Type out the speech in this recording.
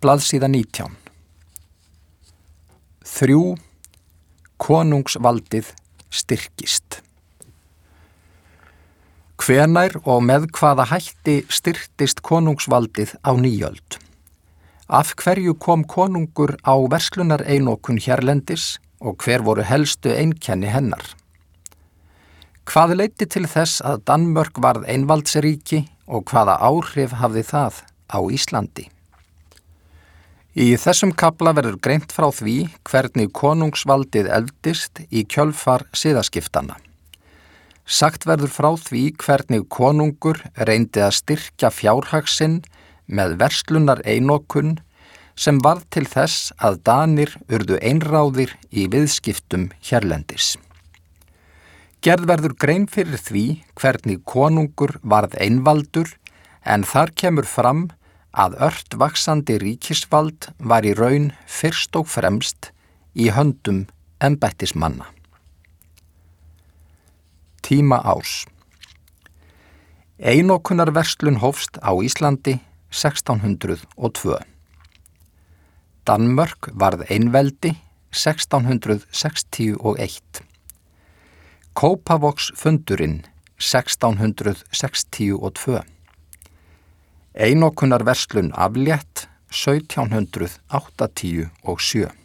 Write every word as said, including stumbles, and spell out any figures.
Blaðsíða nítján. Þrjú. Konungsvaldið styrkist. Hvenær og með hvaða hætti styrktist konungsvaldið á nýöld? Af hverju kom konungur á verslunareinokun hérlendis og hver voru helstu einkenni hennar? Hvað leiddi til þess að Danmörk varð einvaldsríki og hvaða áhrif hafði það á Íslandi? Í þessum kafla verður greint frá því hvernig konungsvaldið efldist í kjölfar siðaskiptanna. Sagt verður frá því hvernig konungur reyndi að styrkja fjárhag sinn með verslunareinokun sem varð til þess að Danir urðu einráðir í viðskiptum hérlendis. Gerð verður grein fyrir því hvernig konungur varð einvaldur en þar kemur fram að ört vaxandi ríkisvald var í raun fyrst og fremst í höndum embættismanna. Tíma árs. Einokunarverslun hófst á Íslandi sextán hundruð og tvö. Danmörk varð einveldi sextán hundruð sextíu og eitt. Kópavogsfundurinn sextán hundruð sextíu og tvö. Einokunarverslun aflétt sautján hundruð áttatíu og sjö.